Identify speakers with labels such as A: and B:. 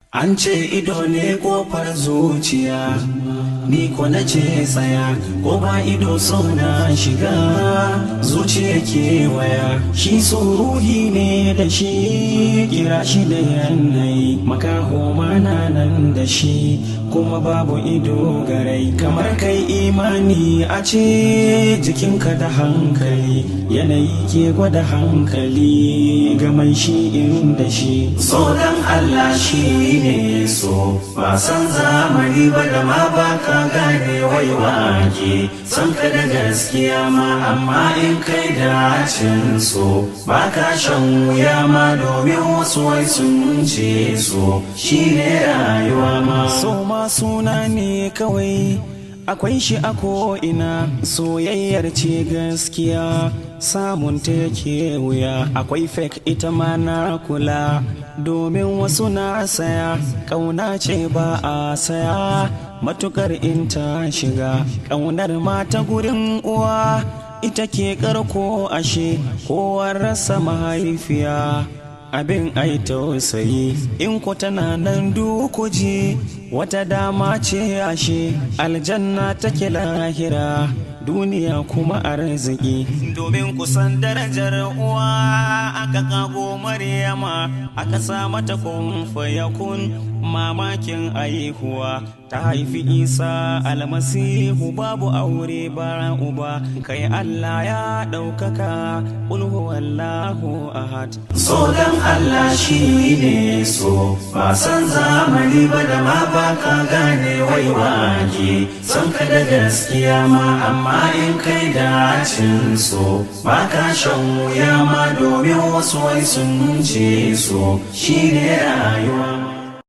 A: An ce ido ne kofar zuciya, ni ko na ce tsaya, ko ba ido sau na shiga zuciya kewaya. Shi so ruhi ne da shi, kira shi da yanayi, makaho mana nan da shi, kuma babu ido garai. Kamar kai imani a ce jikinka da hankali, yanayi ke gwada hankali ga mai shi inda shi. So dan Allah shi ne so, ba san zamani ba da ma ba ka gane wai wake san ka da gaskiya ma, amma in kai dacin so ba ka shan wuya ma, domin wasu wai sun ce so shi ne rayuwa ma. So ma suna ne kawai, akwai shi a ko'ina, soyayyar ce gaskiya samun ta yake wuya. Akwai fake ita ma na kula, domin wasu na saya, ƙauna ce ba a saya matukar in ta shiga. Ƙaunar mata gurin uwa ita ke karko ashe, kowar rasa mahaifiya abin ai tausayi. In ku tana nan dukuji, wata dama ce ashe, aljanna take lahira, duniya kuma arziki. Domin kusan darajar uwa aka kago Maryama, aka sa mata kun fayakun, mamakin aihuwa ta haifi Isa almasihu, babu aure ba uba, kai Allah ya ɗaukaka, qul huwallahu ahad. So dan Allah shi ne so, ba san zamani ba da ma ba ka gane wai wake san ka da gaskiya ma, amma in kai dacin so ba ka shan wuya ma, domin wasu wai sun ce so shi ne rayuwa.